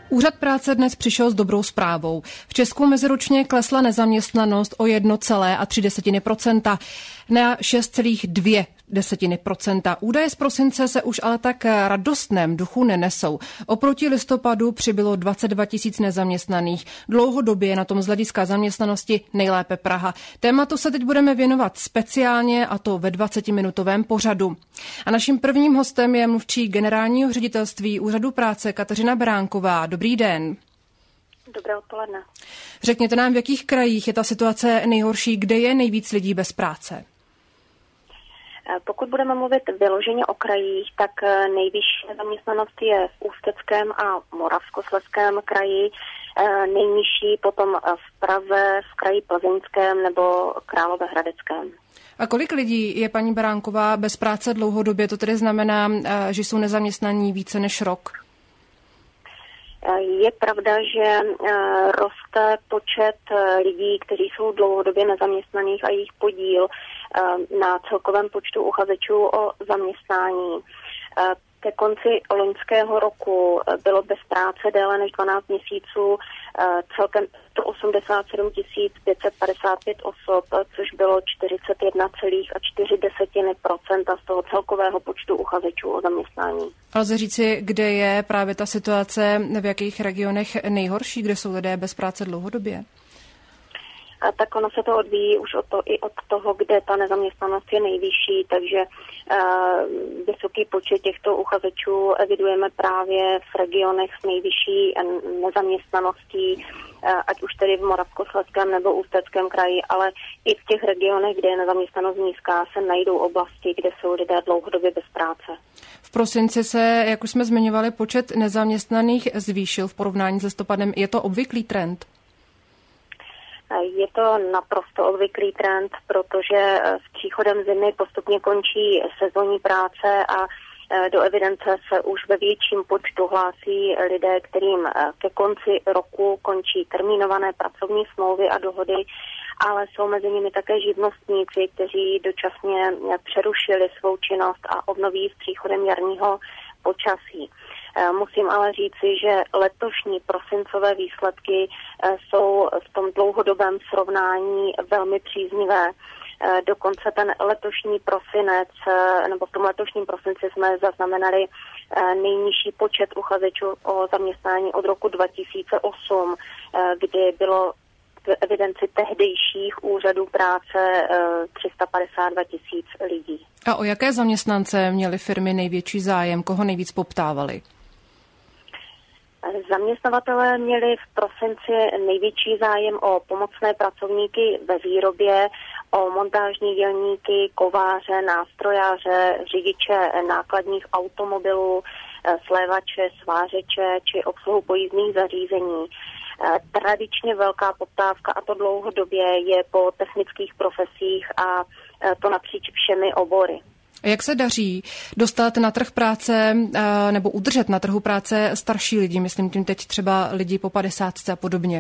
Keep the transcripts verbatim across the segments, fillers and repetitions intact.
Úřad práce dnes přišel s dobrou zprávou. V Česku meziročně klesla nezaměstnanost o jedna celá tři procenta na šest celá dvě procenta. Údaje z prosince se už ale tak radostném duchu nenesou. Oproti listopadu přibylo dvacet dva tisíc nezaměstnaných. Dlouhodobě je na tom z hlediska zaměstnanosti nejlépe Praha. Tématu se teď budeme věnovat speciálně, a to ve dvacetiminutovém pořadu. A naším prvním hostem je mluvčí generálního ředitelství Úřadu práce Kateřina Beránková. Dobrý den. Dobré odpoledne. Řekněte nám, v jakých krajích je ta situace nejhorší, kde je nejvíc lidí bez práce? Pokud budeme mluvit vyloženě o krajích, tak nejvyšší nezaměstnanost je v Ústeckém a Moravskoslezském kraji, nejnižší potom v Praze, v kraji Plzeňském nebo Královéhradeckém. A kolik lidí je, paní Beránková, bez práce dlouhodobě? To tedy znamená, že jsou nezaměstnaní více než rok? Je pravda, že roste počet lidí, kteří jsou dlouhodobě nezaměstnaných a jejich podíl na celkovém počtu uchazečů o zaměstnání. Ke konci loňského roku bylo bez práce déle než dvanáct měsíců celkem sto osmdesát sedm tisíc pět set padesát pět osob, což bylo čtyřicet jedna celá čtyři procenta z toho celkového počtu uchazečů o zaměstnání. A lze říci, kde je právě ta situace, v jakých regionech nejhorší, kde jsou lidé bez práce dlouhodobě? A tak ono se to odvíjí už od to, i od toho, kde ta nezaměstnanost je nejvyšší, takže uh, vysoký počet těchto uchazečů evidujeme právě v regionech s nejvyšší nezaměstnaností, uh, ať už tedy v Moravskoslezském nebo Ústeckém kraji, ale i v těch regionech, kde je nezaměstnanost nízká, se najdou oblasti, kde jsou lidé dlouhodobě bez práce. V prosinci se, jak už jsme zmiňovali, počet nezaměstnaných zvýšil v porovnání s listopadem. Je to obvyklý trend? Je to naprosto obvyklý trend, protože s příchodem zimy postupně končí sezónní práce a do evidence se už ve větším počtu hlásí lidé, kterým ke konci roku končí termínované pracovní smlouvy a dohody, ale jsou mezi nimi také živnostníci, kteří dočasně přerušili svou činnost a obnoví s příchodem jarního počasí. Musím ale říci, že letošní prosincové výsledky jsou v tom dlouhodobém srovnání velmi příznivé. Dokonce ten letošní prosinec, nebo v tom letošním prosinci jsme zaznamenali nejnižší počet uchazečů o zaměstnání od roku dva tisíce osm, kdy bylo v evidenci tehdejších úřadů práce tři sta padesát dva tisíc lidí. A o jaké zaměstnance měly firmy největší zájem, koho nejvíc poptávali? Zaměstnavatelé měli v prosinci největší zájem o pomocné pracovníky ve výrobě, o montážní dělníky, kováře, nástrojáře, řidiče nákladních automobilů, slévače, svářeče či obsluhu pojízdných zařízení. Tradičně velká poptávka, a to dlouhodobě, je po technických profesích a to napříč všemi obory. Jak se daří dostat na trh práce nebo udržet na trhu práce starší lidi, myslím tím teď třeba lidi po padesátce a podobně?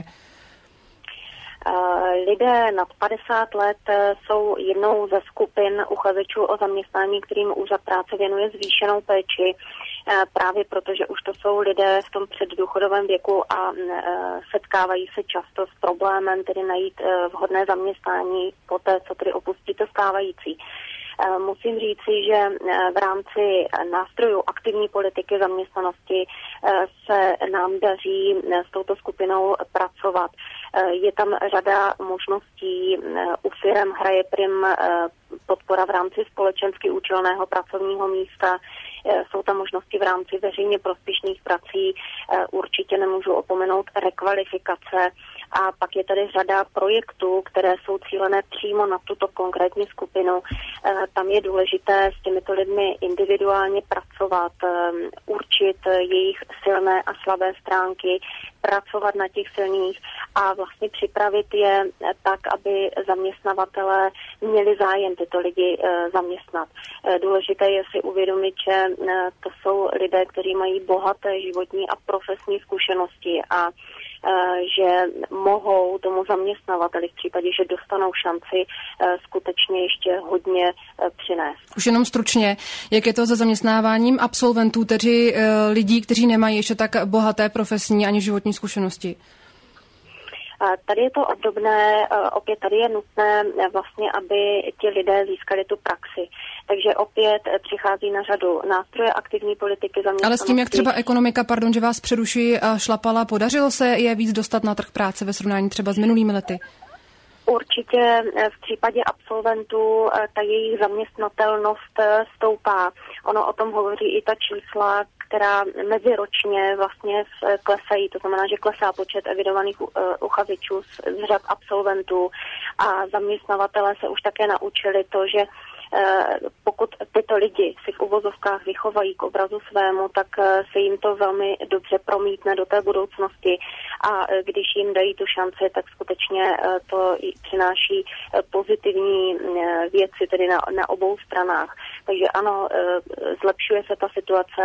Lidé nad padesát let jsou jednou ze skupin uchazečů o zaměstnání, kterým Úřad práce věnuje zvýšenou péči, právě protože už to jsou lidé v tom předdůchodovém věku a setkávají se často s problémem tedy najít vhodné zaměstnání po té, co tedy opustí to stávající. Musím říci, že v rámci nástrojů aktivní politiky zaměstnanosti se nám daří s touto skupinou pracovat. Je tam řada možností, u firem hraje prim podpora v rámci společensky účelného pracovního místa, jsou tam možnosti v rámci veřejně prospěšných prací, určitě nemůžu opomenout rekvalifikace a pak je tady řada projektů, které jsou cílené přímo na tuto konkrétní skupinu. Tam je důležité s těmito lidmi individuálně pracovat, určit jejich silné a slabé stránky, pracovat na těch silných a vlastně připravit je tak, aby zaměstnavatelé měli zájem tyto lidi zaměstnat. Důležité je si uvědomit, že to jsou lidé, kteří mají bohaté životní a profesní zkušenosti a že mohou tomu zaměstnavateli v případě, že dostanou šanci, skutečně ještě hodně přinést. Už jenom stručně, jak je to se zaměstnáváním absolventů, tedy lidí, kteří nemají ještě tak bohaté profesní ani životní zkušenosti? Tady je to obdobné, opět tady je nutné vlastně, aby ti lidé získali tu praxi. Takže opět přichází na řadu nástroje aktivní politiky zaměstnanosti. Ale s tím, jak třeba ekonomika, pardon, že vás přeruší, šlapala, podařilo se je víc dostat na trh práce ve srovnání třeba s minulými lety? Určitě v případě absolventů ta jejich zaměstnatelnost stoupá. Ono o tom hovoří i ta čísla, která meziročně vlastně klesají, to znamená, že klesá počet evidovaných uchazečů z řad absolventů a zaměstnavatelé se už také naučili to, že pokud tyto lidi si v uvozovkách vychovají k obrazu svému, tak se jim to velmi dobře promítne do té budoucnosti a když jim dají tu šanci, tak skutečně to přináší pozitivní věci tedy na, na obou stranách. Takže ano, zlepšuje se ta situace,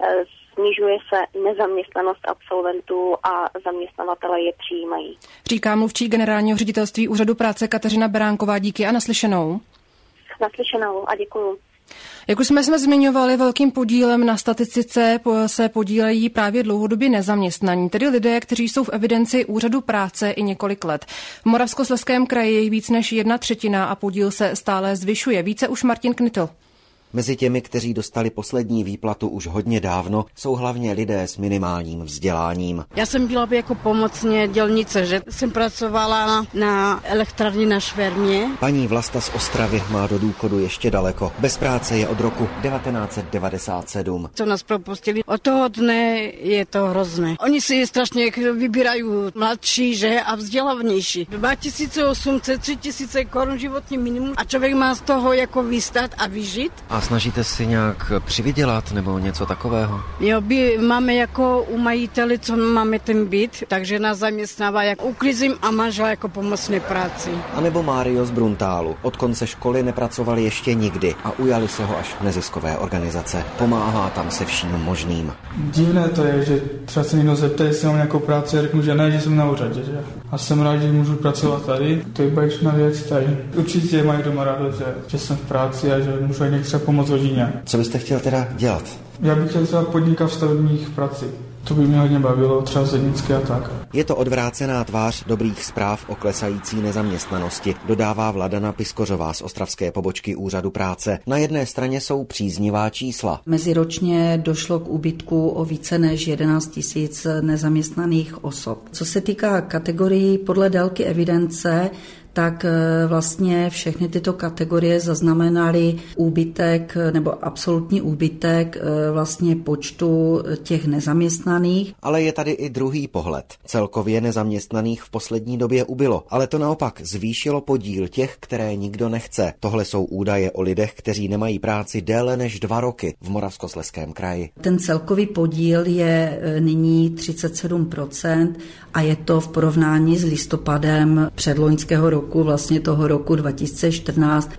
snižuje se nezaměstnanost absolventů a zaměstnavatele je přijímají. Říká mluvčí generálního ředitelství Úřadu práce Kateřina Beránková. Díky a naslyšenou. Naslyšenou a děkuju. Jak už jsme jsme zmiňovali, velkým podílem na statistice se podílejí právě dlouhodobě nezaměstnaní, tedy lidé, kteří jsou v evidenci Úřadu práce i několik let. V Moravskoslezském kraji je víc než jedna třetina a podíl se stále zvyšuje. Více už Martin Knitl. Mezi těmi, kteří dostali poslední výplatu už hodně dávno, jsou hlavně lidé s minimálním vzděláním. Já jsem byla jako pomocně dělnice, že jsem pracovala na elektrárně na Švermě. Paní Vlasta z Ostravy má do důchodu ještě daleko. Bez práce je od roku devatenáct set devadesát sedm. Co nás propustili, od toho dne je to hrozné. Oni si strašně vybírají mladší, že a vzdělanější. dva tisíce osm set, tři tisíce korun životní minimum a člověk má z toho jako vystát a vyžít. A snažíte si nějak přivydělat nebo něco takového? Jo, by, máme jako u majiteli, co máme ten byt, takže nás zaměstnává jak uklízím a manžel jako pomocné práci. A nebo Mário z Bruntálu. Od konce školy nepracoval ještě nikdy a ujali se ho až neziskové organizace. Pomáhá tam se vším možným. Divné to je, že třeba se někdo zeptá, jestli mám nějakou práci a řeknu, že ne, že jsem na úřadě. Že? A jsem rád, že můžu pracovat tady. To je báječná věc tady. Určitě mají doma radost, že, že jsem v práci a že můžu někdy třeba pomoct rodině. Co byste chtěl teda dělat? Já bych chtěl třeba podnikat v stavebních prací. To by mě hodně bavilo, třeba zednické a tak. Je to odvrácená tvář dobrých zpráv o klesající nezaměstnanosti, dodává Vladana Piskořová z ostravské pobočky Úřadu práce. Na jedné straně jsou příznivá čísla. Meziročně došlo k úbytku o více než jedenáct tisíc nezaměstnaných osob. Co se týká kategorií podle délky evidence, tak vlastně všechny tyto kategorie zaznamenaly úbytek nebo absolutní úbytek vlastně počtu těch nezaměstnaných. Ale je tady i druhý pohled. Celkově nezaměstnaných v poslední době ubylo, ale to naopak zvýšilo podíl těch, které nikdo nechce. Tohle jsou údaje o lidech, kteří nemají práci déle než dva roky v Moravskoslezském kraji. Ten celkový podíl je nyní třicet sedm procent a je to v porovnání s listopadem předloňského roku roku, vlastně toho roku dva tisíce čtrnáct,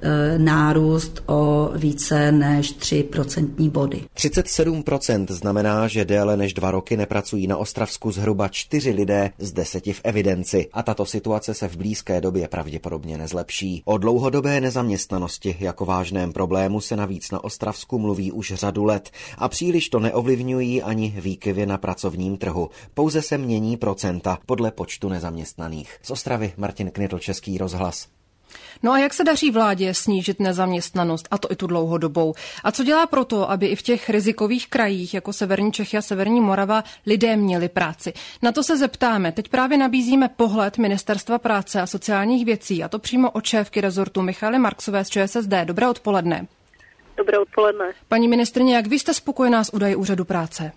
nárůst o více než tři procentní body. třicet sedm procent znamená, že déle než dva roky nepracují na Ostravsku zhruba čtyři lidé z deseti v evidenci a tato situace se v blízké době pravděpodobně nezlepší. O dlouhodobé nezaměstnanosti jako vážném problému se navíc na Ostravsku mluví už řadu let a příliš to neovlivňují ani výkyvy na pracovním trhu. Pouze se mění procenta podle počtu nezaměstnaných. Z Ostravy Martin Knitl, Český rozhlas. No a jak se daří vládě snížit nezaměstnanost, a to i tu dlouhodobou? A co dělá proto, aby i v těch rizikových krajích, jako Severní Čechy a Severní Morava, lidé měli práci? Na to se zeptáme. Teď právě nabízíme pohled Ministerstva práce a sociálních věcí, a to přímo od šéfky rezortu Michaely Marksové z ČSSD. Dobré odpoledne. Dobré odpoledne. Paní ministryně, jak vy jste spokojená s údaji úřadu práce?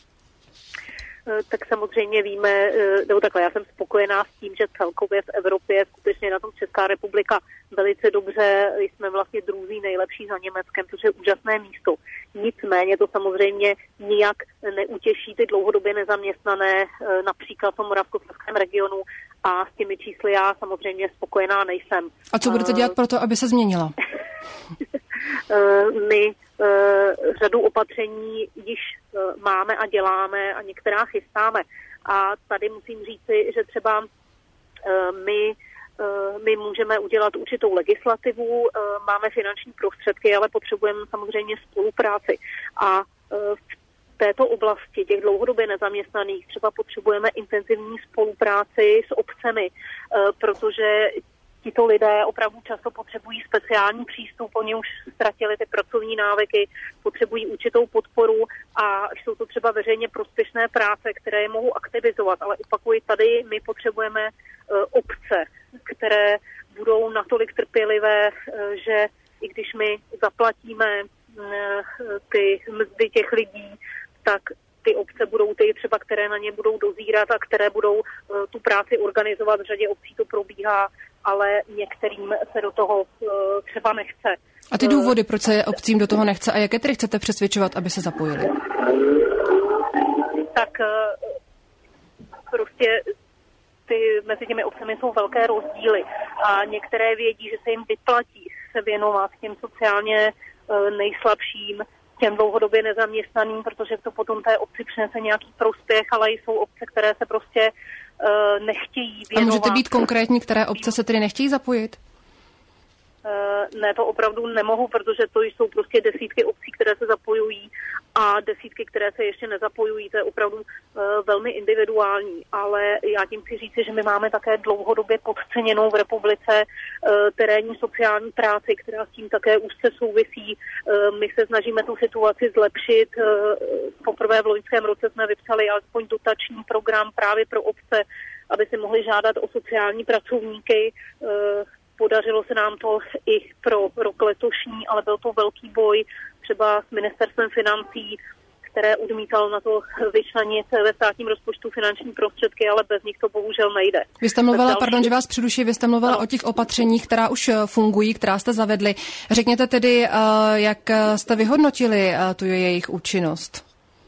Tak samozřejmě víme, nebo takhle, já jsem spokojená s tím, že celkově v Evropě skutečně na tom Česká republika velice dobře, jsme vlastně druzí nejlepší za Německem, což je úžasné místo. Nicméně to samozřejmě nijak neutěší ty dlouhodobě nezaměstnané, například v Moravskoslezském regionu, a s těmi čísly já samozřejmě spokojená nejsem. A co budete dělat pro to, aby se změnila? My řadu opatření již máme a děláme a některá chystáme. A tady musím říci, že třeba my, my můžeme udělat určitou legislativu, máme finanční prostředky, ale potřebujeme samozřejmě spolupráci. A v této oblasti těch dlouhodobě nezaměstnaných třeba potřebujeme intenzivní spolupráci s obcemi, protože tito lidé opravdu často potřebují speciální přístup, oni už ztratili ty pracovní návyky, potřebují určitou podporu a jsou to třeba veřejně prospěšné práce, které je mohou aktivizovat, ale opakuji, tady my potřebujeme obce, které budou natolik trpělivé, že i když my zaplatíme ty mzdy těch lidí, tak ty obce budou ty třeba, které na ně budou dozírat a které budou uh, tu práci organizovat. V řadě obcí to probíhá, ale některým se do toho uh, třeba nechce. A ty důvody, proč se obcím do toho nechce a jaké tedy chcete přesvědčovat, aby se zapojili? Tak uh, prostě ty, mezi těmi obcemi jsou velké rozdíly a některé vědí, že se jim vyplatí se věnovat těm sociálně uh, nejslabším, těm dlouhodobě nezaměstnaným, protože to potom té obci přinese nějaký prospěch, ale jsou obce, které se prostě uh, nechtějí věnovat. A můžete být konkrétní, které obce se tedy nechtějí zapojit? Uh, ne, to opravdu nemohu, protože to jsou prostě desítky obcí, které se zapojují a desítky, které se ještě nezapojují. To je opravdu uh, velmi individuální, ale já tím chci říct, že my máme také dlouhodobě podceněnou v republice uh, terénní sociální práci, která s tím také úzce souvisí. Uh, my se snažíme tu situaci zlepšit. Uh, poprvé v loňském roce jsme vypsali alespoň dotační program právě pro obce, aby si mohli žádat o sociální pracovníky. Uh, Podařilo se nám to i pro rok letošní, ale byl to velký boj třeba s ministerstvem financí, které odmítalo na to vyčlenit ve státním rozpočtu finanční prostředky, ale bez nich to bohužel nejde. Vy jste mluvila, další... pardon, že vás přeruší, vy jste mluvila no. o těch opatřeních, která už fungují, která jste zavedli. Řekněte tedy, jak jste vyhodnotili tu jejich účinnost?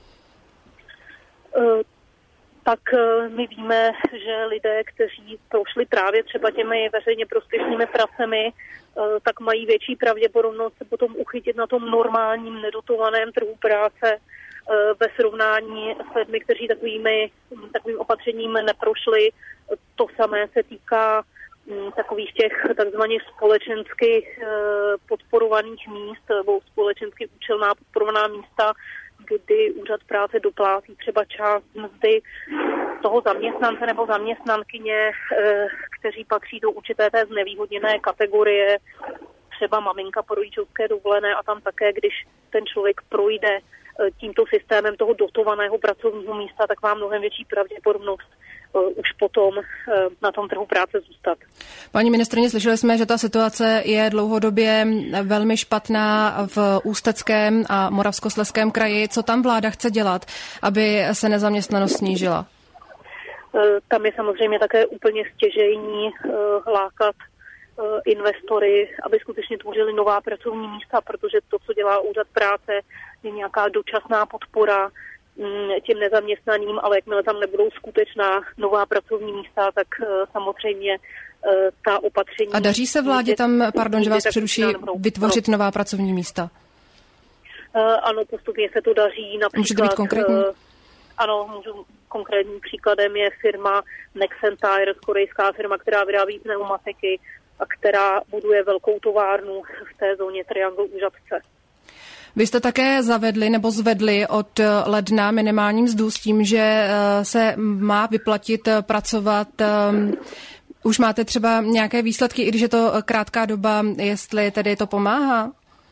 Uh, tak my víme, že lidé, kteří prošli právě třeba těmi veřejně prospěšnými pracemi, tak mají větší pravděpodobnost se potom uchytit na tom normálním nedotovaném trhu práce ve srovnání s lidmi, kteří takovými, takovým opatřením neprošli. To samé se týká takových těch takzvaně společensky podporovaných míst nebo společensky účelná podporovaná místa, kdy úřad práce doplácí třeba část mzdy toho zaměstnance nebo zaměstnankyně, kteří patří do určité té znevýhodněné kategorie, třeba maminka po rodičovské dovolené a tam také, když ten člověk projde tímto systémem toho dotovaného pracovního místa, tak má mnohem větší pravděpodobnost už potom na tom trhu práce zůstat. Paní ministryně, slyšeli jsme, že ta situace je dlouhodobě velmi špatná v Ústeckém a Moravskoslezském kraji. Co tam vláda chce dělat, aby se nezaměstnanost snížila? Tam je samozřejmě také úplně stěžejní lákat investory, aby skutečně tvořili nová pracovní místa, protože to, co dělá úřad práce, je nějaká dočasná podpora těm nezaměstnaným, ale jakmile tam nebudou skutečná nová pracovní místa, tak samozřejmě ta opatření... A daří se vládě tam, pardon, že vás přeruší, vytvořit nová pracovní místa? Ano, postupně se to daří. Například, můžete být konkrétní? Ano, můžu. Konkrétním příkladem je firma Nexentire, korejská firma, která vyrábí pneumatiky a která buduje velkou továrnu v té zóně Triangle u Žabce. Vy jste také zavedli nebo zvedli od ledna minimální mzdu s tím, že se má vyplatit pracovat. Už máte třeba nějaké výsledky, i když je to krátká doba, jestli tedy to pomáhá?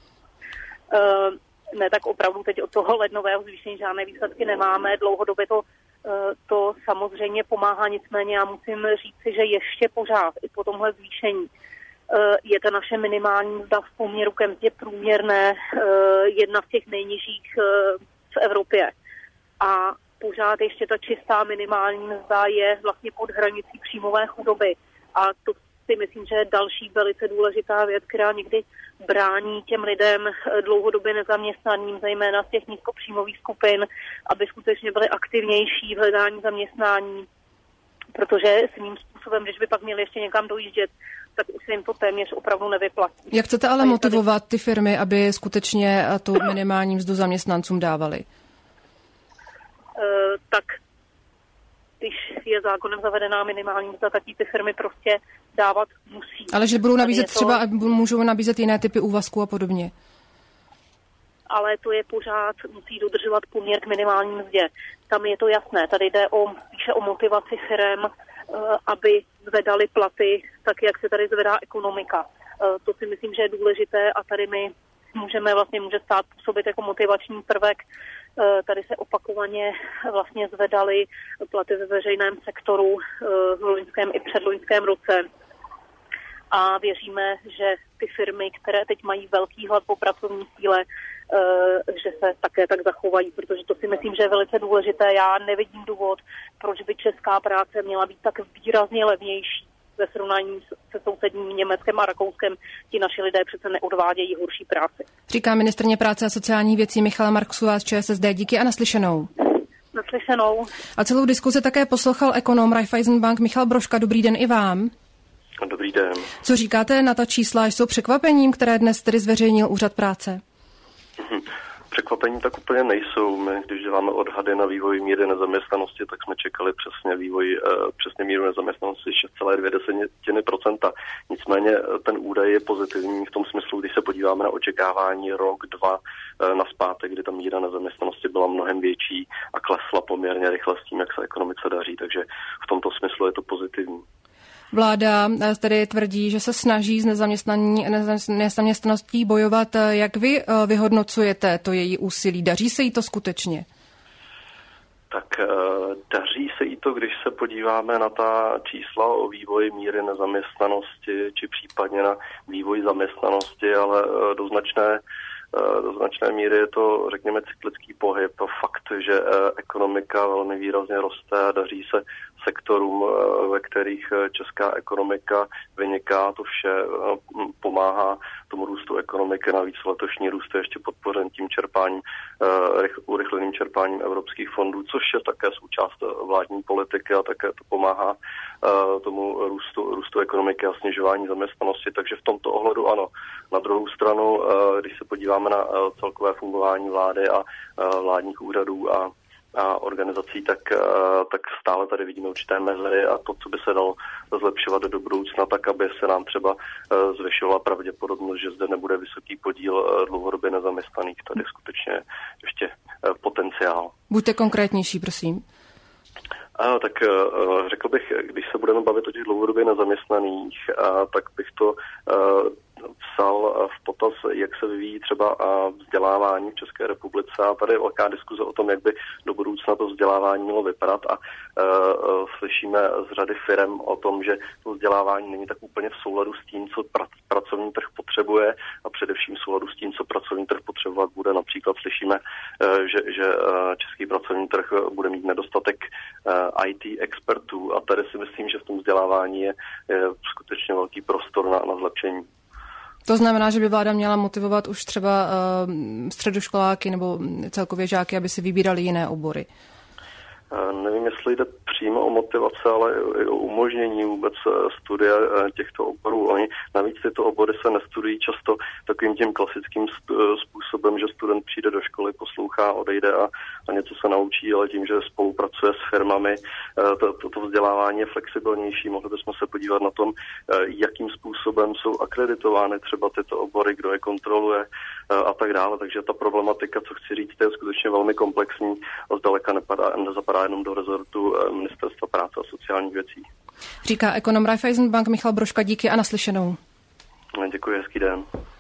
Uh, ne, tak opravdu teď od toho lednového zvýšení žádné výsledky nemáme. Dlouhodobě to, uh, to samozřejmě pomáhá, nicméně já musím říci, že ještě pořád i po tomhle zvýšení je ta naše minimální mzda v poměru ke mzdě průměrné jedna z těch nejnižších v Evropě. A pořád ještě ta čistá minimální mzda je vlastně pod hranicí příjmové chudoby. A to si myslím, že je další velice důležitá věc, která někdy brání těm lidem dlouhodobě nezaměstnaným, zejména z těch nízkopříjmových skupin, aby skutečně byli aktivnější v hledání zaměstnání. Protože svým způsobem, když by pak měli ještě někam dojíždět, tak už se jim to téměř opravdu nevyplatí. Jak chcete ale motivovat ty firmy, aby skutečně tu minimální mzdu zaměstnancům dávali? tak když je zákonem zavedená minimální mzda, tak ty firmy prostě dávat musí. Ale že budou nabízet to... třeba, můžou nabízet jiné typy úvazků a podobně. Ale to je pořád, musí dodržovat poměr k minimální mzdě. Tam je to jasné. Tady jde o, píše o motivaci firem, aby zvedali platy tak, jak se tady zvedá ekonomika. To si myslím, že je důležité a tady my můžeme vlastně, může stát působit jako motivační prvek. Tady se opakovaně vlastně zvedaly platy ve veřejném sektoru v loňském i předloňském roce. A věříme, že ty firmy, které teď mají velký hlad po pracovní síle, že se také tak zachovají, protože to si myslím, že je velice důležité. Já nevidím důvod, proč by česká práce měla být tak výrazně levnější ve srovnání se sousedním Německem a Rakouskem. Ti naši lidé přece neodvádějí horší práci. Říká ministryně práce a sociálních věcí Michaela Marksová z ČSSD. Díky a naslyšenou. Naslyšenou. A celou diskuzi také poslouchal ekonom Raiffeisenbank Michal Brožka. Dobrý den i vám. Dobrý den. Co říkáte na ta čísla? Jsou překvapením, které dnes tedy zveřejnil Úřad práce? Překvapení tak úplně nejsou. My, když děláme odhady na vývoj míry nezaměstnanosti, tak jsme čekali přesně vývoj, přesně míru nezaměstnanosti šest celá dvě procenta. Nicméně ten údaj je pozitivní v tom smyslu, když se podíváme na očekávání rok, dva nazpátek, kdy ta míra nezaměstnanosti byla mnohem větší a klesla poměrně rychle s tím, jak se ekonomice daří. Takže v tomto smyslu je to pozitivní. Vláda tedy tvrdí, že se snaží s nezaměstnaností bojovat. Jak vy vyhodnocujete to její úsilí? Daří se jí to skutečně? Tak daří se jí to, když se podíváme na ta čísla o vývoji míry nezaměstnanosti, či případně na vývoj zaměstnanosti, ale do značné Do značné míry je to, řekněme, cyklický pohyb. Fakt, že ekonomika velmi výrazně roste a daří se sektorům, ve kterých česká ekonomika vyniká. To vše pomáhá tomu růstu ekonomiky. Navíc letošní růst je ještě podpořen tím čerpáním, urychleným čerpáním evropských fondů, což je také součást vládní politiky a také to pomáhá tomu růstu, růstu ekonomiky a snižování zaměstnanosti. Takže v tomto ohledu ano. Na druhou stranu, když se podíváme na celkové fungování vlády a vládních úřadů a, a organizací, tak, tak stále tady vidíme určité mezery a to, co by se dalo zlepšovat do budoucna, tak aby se nám třeba zvyšovala pravděpodobnost, že zde nebude vysoký podíl dlouhodobě nezaměstnaných. Tady skutečně ještě potenciál. Buďte konkrétnější, prosím. A, tak řekl bych, když se budeme bavit o těch dlouhodobě nezaměstnaných, a, tak bych to a, psal v potaz, jak se vyvíjí třeba vzdělávání v České republice a tady je velká diskuze o tom, jak by do budoucna to vzdělávání mělo vypadat a uh, slyšíme z řady firem o tom, že to vzdělávání není tak úplně v souladu s tím, co pra- pracovní trh potřebuje a především v souladu s tím, co pracovní trh potřebovat bude. Například slyšíme, uh, že, že uh, český pracovní trh bude mít nedostatek uh, í té expertů a tady si myslím, že v tom vzdělávání je, je skutečně velký prostor na, na zlepšení. To znamená, že by vláda měla motivovat už třeba uh, středoškoláky nebo celkově žáky, aby si vybírali jiné obory. Nevím, jestli jde přímo o motivaci, ale i o umožnění vůbec studia těchto oborů. Oni navíc tyto obory se nestudují často takovým tím klasickým způsobem, že student přijde do školy, poslouchá, odejde a, a něco se naučí, ale tím, že spolupracuje s firmami, to, to, to vzdělávání je flexibilnější. Mohli bychom se podívat na tom, jakým způsobem jsou akreditovány třeba tyto obory, kdo je kontroluje a tak dále. Takže ta problematika, co chci říct, je skutečně velmi komplexní a zdaleka nepadá, nezapadá jenom do rezortu Ministerstva práce a sociálních věcí. Říká ekonom Raiffeisenbank Michal Brožka, díky a naslyšenou. Děkuji, hezký den.